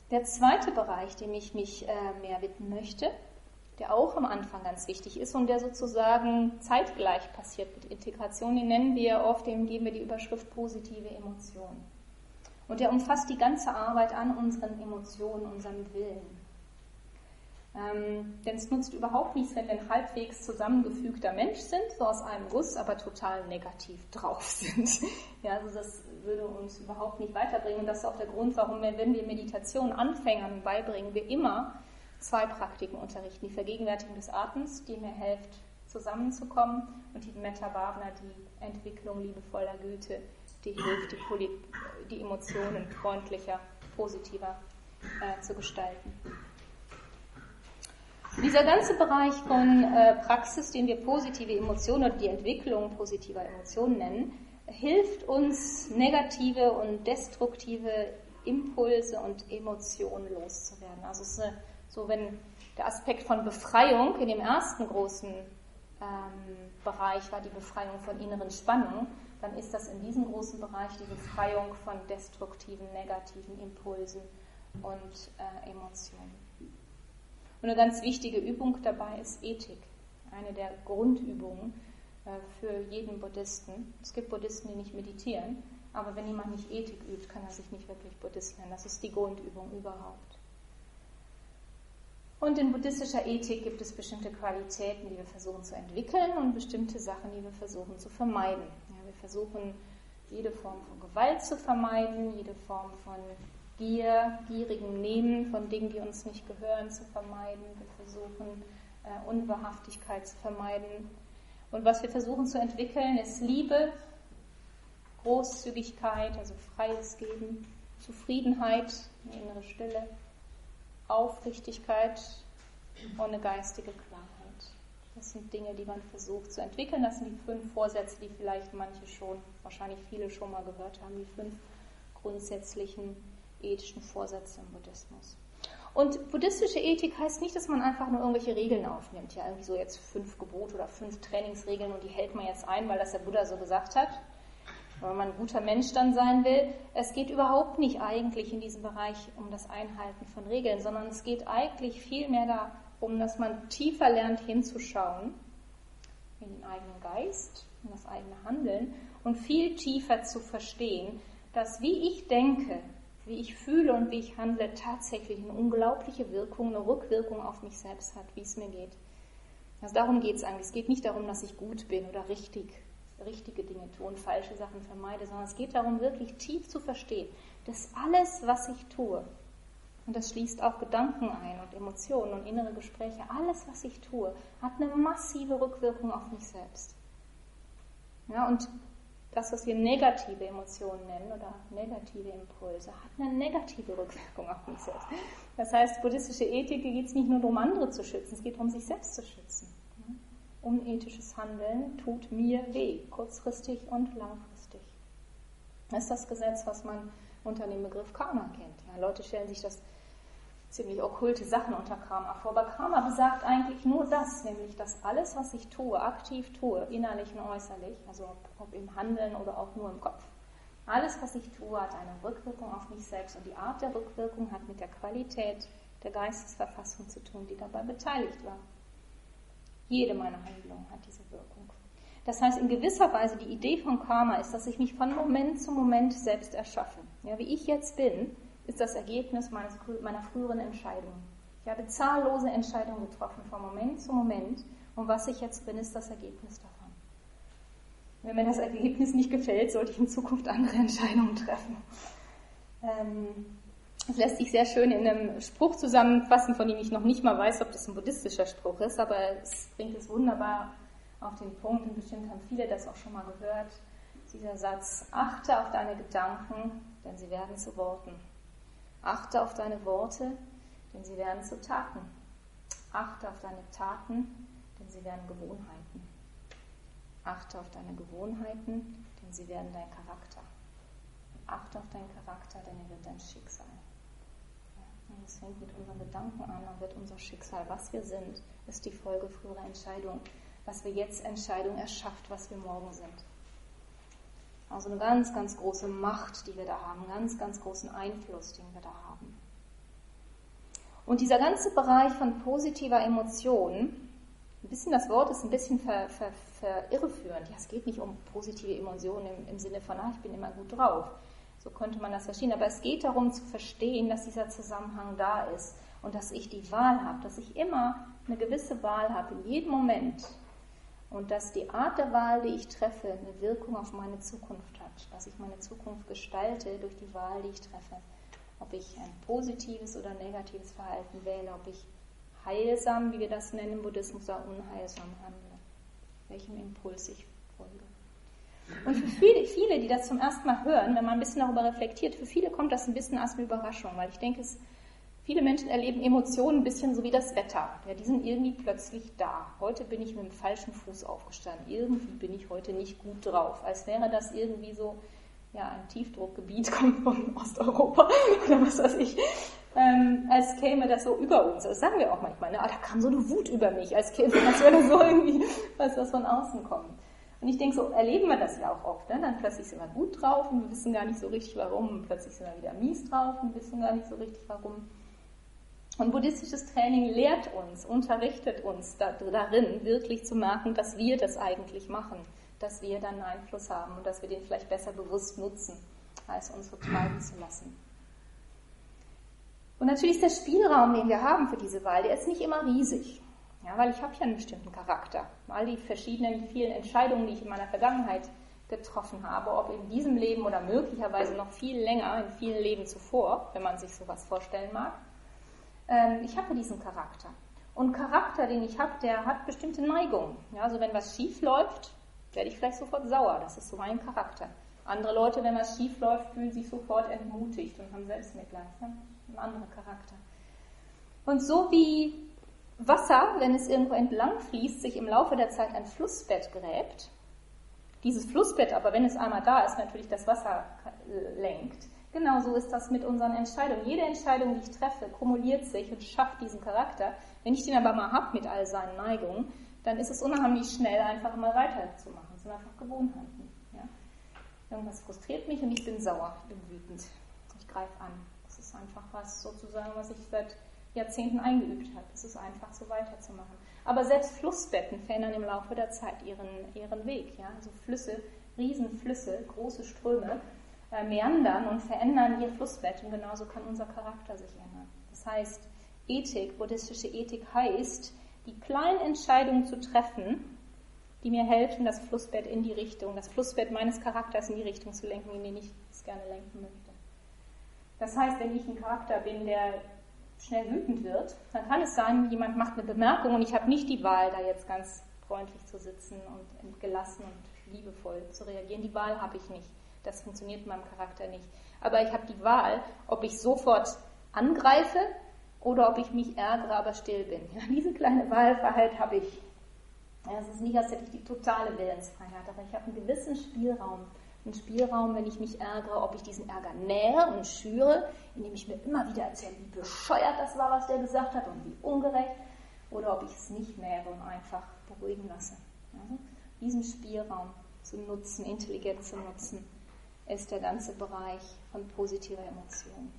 Der zweite Bereich, dem ich mich mehr widmen möchte, der auch am Anfang ganz wichtig ist und der sozusagen zeitgleich passiert mit Integration, den nennen wir oft, dem geben wir die Überschrift positive Emotionen. Und der umfasst die ganze Arbeit an unseren Emotionen, unserem Willen. Denn es nutzt überhaupt nichts, wenn wir ein halbwegs zusammengefügter Mensch sind, so aus einem Guss, aber total negativ drauf sind. Ja, also das würde uns überhaupt nicht weiterbringen. Und das ist auch der Grund, warum wir, wenn wir Meditation Anfängern beibringen, wir immer 2 Praktiken unterrichten. Die Vergegenwärtigung des Atems, die mir hilft, zusammenzukommen, und die Metta Bhavana, die Entwicklung liebevoller Güte, die hilft, die Emotionen freundlicher, positiver zu gestalten. Dieser ganze Bereich von Praxis, den wir positive Emotionen oder die Entwicklung positiver Emotionen nennen, hilft uns, negative und destruktive Impulse und Emotionen loszuwerden. Also es ist so, wenn der Aspekt von Befreiung in dem ersten großen Bereich war die Befreiung von inneren Spannungen, dann ist das in diesem großen Bereich die Befreiung von destruktiven, negativen Impulsen und Emotionen. Und eine ganz wichtige Übung dabei ist Ethik, eine der Grundübungen für jeden Buddhisten. Es gibt Buddhisten, die nicht meditieren, aber wenn jemand nicht Ethik übt, kann er sich nicht wirklich Buddhist nennen. Das ist die Grundübung überhaupt. Und in buddhistischer Ethik gibt es bestimmte Qualitäten, die wir versuchen zu entwickeln und bestimmte Sachen, die wir versuchen zu vermeiden. Ja, wir versuchen, jede Form von Gewalt zu vermeiden, jede Form von gierigem Nehmen von Dingen, die uns nicht gehören, zu vermeiden. Wir versuchen, Unwahrhaftigkeit zu vermeiden. Und was wir versuchen zu entwickeln, ist Liebe, Großzügigkeit, also freies Geben, Zufriedenheit, eine innere Stille, Aufrichtigkeit und eine geistige Klarheit. Das sind Dinge, die man versucht zu entwickeln. Das sind die 5 Vorsätze, die vielleicht manche schon, wahrscheinlich viele schon mal gehört haben, die 5 grundsätzlichen ethischen Vorsätze im Buddhismus. Und buddhistische Ethik heißt nicht, dass man einfach nur irgendwelche Regeln aufnimmt. Ja, irgendwie so jetzt 5 Gebote oder 5 Trainingsregeln und die hält man jetzt ein, weil das der Buddha so gesagt hat. Wenn man ein guter Mensch dann sein will. Es geht überhaupt nicht eigentlich in diesem Bereich um das Einhalten von Regeln, sondern es geht eigentlich vielmehr darum, dass man tiefer lernt hinzuschauen in den eigenen Geist, in das eigene Handeln und viel tiefer zu verstehen, dass wie ich denke, wie ich fühle und wie ich handle, tatsächlich eine unglaubliche Wirkung, eine Rückwirkung auf mich selbst hat, wie es mir geht. Also darum geht es eigentlich. Es geht nicht darum, dass ich gut bin oder richtige Dinge tue und falsche Sachen vermeide, sondern es geht darum, wirklich tief zu verstehen, dass alles, was ich tue, und das schließt auch Gedanken ein und Emotionen und innere Gespräche, alles, was ich tue, hat eine massive Rückwirkung auf mich selbst. Ja, und das, was wir negative Emotionen nennen oder negative Impulse, hat eine negative Rückwirkung auf mich selbst. Das heißt, buddhistische Ethik geht es nicht nur darum, andere zu schützen, es geht darum, sich selbst zu schützen. Unethisches Handeln tut mir weh, kurzfristig und langfristig. Das ist das Gesetz, was man unter dem Begriff Karma kennt. Ja, Leute stellen sich das ziemlich okkulte Sachen unter Karma vor, aber Karma besagt eigentlich nur das, nämlich dass alles, was ich tue, aktiv tue, innerlich und äußerlich, also ob im Handeln oder auch nur im Kopf, alles, was ich tue, hat eine Rückwirkung auf mich selbst und die Art der Rückwirkung hat mit der Qualität der Geistesverfassung zu tun, die dabei beteiligt war. Jede meiner Handlungen hat diese Wirkung. Das heißt, in gewisser Weise die Idee von Karma ist, dass ich mich von Moment zu Moment selbst erschaffe. Ja, wie ich jetzt bin, ist das Ergebnis meiner früheren Entscheidungen. Ich habe zahllose Entscheidungen getroffen von Moment zu Moment und was ich jetzt bin, ist das Ergebnis davon. Wenn mir das Ergebnis nicht gefällt, sollte ich in Zukunft andere Entscheidungen treffen. Es lässt sich sehr schön in einem Spruch zusammenfassen, von dem ich noch nicht mal weiß, ob das ein buddhistischer Spruch ist, aber es bringt es wunderbar auf den Punkt und bestimmt haben viele das auch schon mal gehört. Dieser Satz: Achte auf deine Gedanken, denn sie werden zu Worten. Achte auf deine Worte, denn sie werden zu Taten. Achte auf deine Taten, denn sie werden Gewohnheiten. Achte auf deine Gewohnheiten, denn sie werden dein Charakter. Achte auf deinen Charakter, denn er wird dein Schicksal. Und es fängt mit unseren Gedanken an und wird unser Schicksal. Was wir sind, ist die Folge früherer Entscheidungen. Was wir jetzt Entscheidung erschafft, was wir morgen sind. Also eine ganz, ganz große Macht, die wir da haben, ganz, ganz großen Einfluss, den wir da haben. Und dieser ganze Bereich von positiver Emotion, ein bisschen das Wort ist ein bisschen irreführend. Ja, es geht nicht um positive Emotionen im Sinne von, ich bin immer gut drauf. So könnte man das verstehen. Aber es geht darum zu verstehen, dass dieser Zusammenhang da ist und dass ich die Wahl habe, dass ich immer eine gewisse Wahl habe in jedem Moment. Und dass die Art der Wahl, die ich treffe, eine Wirkung auf meine Zukunft hat. Dass ich meine Zukunft gestalte durch die Wahl, die ich treffe. Ob ich ein positives oder negatives Verhalten wähle, ob ich heilsam, wie wir das nennen im Buddhismus, oder unheilsam handle. Welchem Impuls ich folge. Und für viele, die das zum ersten Mal hören, wenn man ein bisschen darüber reflektiert, für viele kommt das ein bisschen als eine Überraschung, weil ich denke, viele Menschen erleben Emotionen ein bisschen so wie das Wetter. Ja, die sind irgendwie plötzlich da. Heute bin ich mit dem falschen Fuß aufgestanden. Irgendwie bin ich heute nicht gut drauf. Als wäre das irgendwie so, ein Tiefdruckgebiet kommt von Osteuropa oder was weiß ich. Als käme das so über uns. Das sagen wir auch manchmal. Da kam so eine Wut über mich, als würde so irgendwie was von außen kommen. Und ich denke, so erleben wir das ja auch oft. Ne? Dann plötzlich sind wir gut drauf und wir wissen gar nicht so richtig warum. Und plötzlich sind wir wieder mies drauf und wissen gar nicht so richtig warum. Und buddhistisches Training lehrt uns, unterrichtet uns darin, wirklich zu merken, dass wir das eigentlich machen, dass wir dann einen Einfluss haben und dass wir den vielleicht besser bewusst nutzen, als uns so treiben zu lassen. Und natürlich ist der Spielraum, den wir haben für diese Wahl, der ist nicht immer riesig. Ja, weil ich habe ja einen bestimmten Charakter. All die vielen Entscheidungen, die ich in meiner Vergangenheit getroffen habe, ob in diesem Leben oder möglicherweise noch viel länger, in vielen Leben zuvor, wenn man sich sowas vorstellen mag. Ich habe diesen Charakter. Und Charakter, den ich habe, der hat bestimmte Neigungen. Ja, also wenn was schief läuft, werde ich vielleicht sofort sauer. Das ist so mein Charakter. Andere Leute, wenn was schief läuft, fühlen sich sofort entmutigt und haben Selbstmitleid. Ja? Ein anderer Charakter. Und so wie Wasser, wenn es irgendwo entlang fließt, sich im Laufe der Zeit ein Flussbett gräbt, dieses Flussbett aber, wenn es einmal da ist, natürlich das Wasser lenkt. Genauso ist das mit unseren Entscheidungen. Jede Entscheidung, die ich treffe, kumuliert sich und schafft diesen Charakter. Wenn ich den aber mal habe mit all seinen Neigungen, dann ist es unheimlich schnell, einfach mal weiterzumachen. Das sind einfach Gewohnheiten. Ja? Irgendwas frustriert mich und ich bin sauer, ich bin wütend. Ich greife an. Das ist einfach was sozusagen, was ich seit Jahrzehnten eingeübt habe. Es ist einfach so weiterzumachen. Aber selbst Flussbetten verändern im Laufe der Zeit ihren Weg. Ja? Also Flüsse, Riesenflüsse, große Ströme, meandern und verändern ihr Flussbett und genauso kann unser Charakter sich ändern. Das heißt, Ethik, buddhistische Ethik heißt, die kleinen Entscheidungen zu treffen, die mir helfen, das Flussbett in die Richtung, das Flussbett meines Charakters in die Richtung zu lenken, in die ich es gerne lenken möchte. Das heißt, wenn ich ein Charakter bin, der schnell wütend wird, dann kann es sein, jemand macht eine Bemerkung und ich habe nicht die Wahl, da jetzt ganz freundlich zu sitzen und gelassen und liebevoll zu reagieren. Die Wahl habe ich nicht. Das funktioniert in meinem Charakter nicht. Aber ich habe die Wahl, ob ich sofort angreife oder ob ich mich ärgere, aber still bin. Ja, diese kleine Wahlfreiheit habe ich. Ja, es ist nicht, als hätte ich die totale Willensfreiheit, aber ich habe einen gewissen Spielraum. Einen Spielraum, wenn ich mich ärgere, ob ich diesen Ärger nähere und schüre, indem ich mir immer wieder erzähle, wie bescheuert das war, was der gesagt hat und wie ungerecht, oder ob ich es nicht nähere und einfach beruhigen lasse. Also, diesen Spielraum zu nutzen, intelligent zu nutzen, ist der ganze Bereich von positiver Emotion.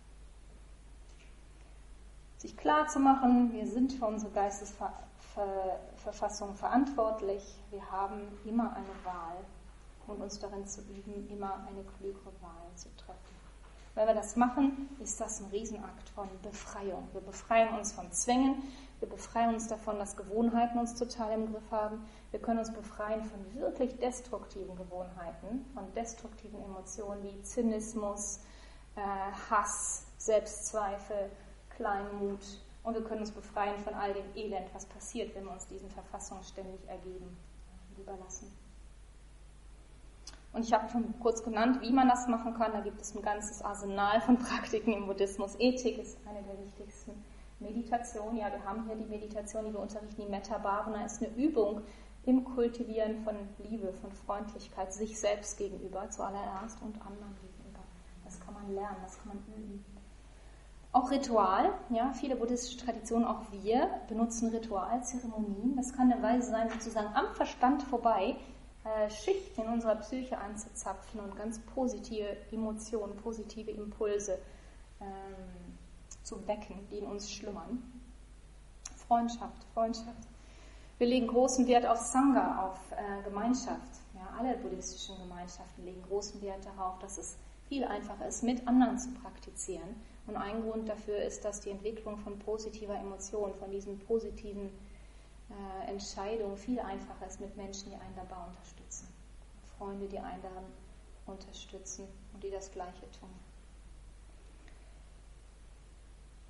Sich klar zu machen, wir sind für unsere Geistesverfassung verantwortlich, wir haben immer eine Wahl und uns darin zu üben, immer eine klügere Wahl zu treffen. Wenn wir das machen, ist das ein Riesenakt von Befreiung. Wir befreien uns von Zwängen, wir befreien uns davon, dass Gewohnheiten uns total im Griff haben. Wir können uns befreien von wirklich destruktiven Gewohnheiten, von destruktiven Emotionen wie Zynismus, Hass, Selbstzweifel, Kleinmut. Und wir können uns befreien von all dem Elend, was passiert, wenn wir uns diesen Verfassungen ständig ergeben und überlassen. Und ich habe schon kurz genannt, wie man das machen kann. Da gibt es ein ganzes Arsenal von Praktiken im Buddhismus. Ethik ist eine der wichtigsten. Meditation, ja, wir haben hier die Meditation, die wir unterrichten, die Metta Bhavana ist eine Übung im Kultivieren von Liebe, von Freundlichkeit, sich selbst gegenüber zuallererst und anderen gegenüber. Das kann man lernen, das kann man üben. Auch Ritual, ja, viele buddhistische Traditionen, auch wir, benutzen Ritualzeremonien. Das kann eine Weise sein, sozusagen am Verstand vorbei Schichten in unserer Psyche anzuzapfen und ganz positive Emotionen, positive Impulse zu wecken, die in uns schlummern. Freundschaft. Wir legen großen Wert auf Sangha, auf Gemeinschaft. Ja, alle buddhistischen Gemeinschaften legen großen Wert darauf, dass es viel einfacher ist, mit anderen zu praktizieren. Und ein Grund dafür ist, dass die Entwicklung von positiver Emotion, von diesen positiven Entscheidungen viel einfacher ist mit Menschen, die einen dabei unterstützen. Freunde, die einen darin unterstützen und die das Gleiche tun.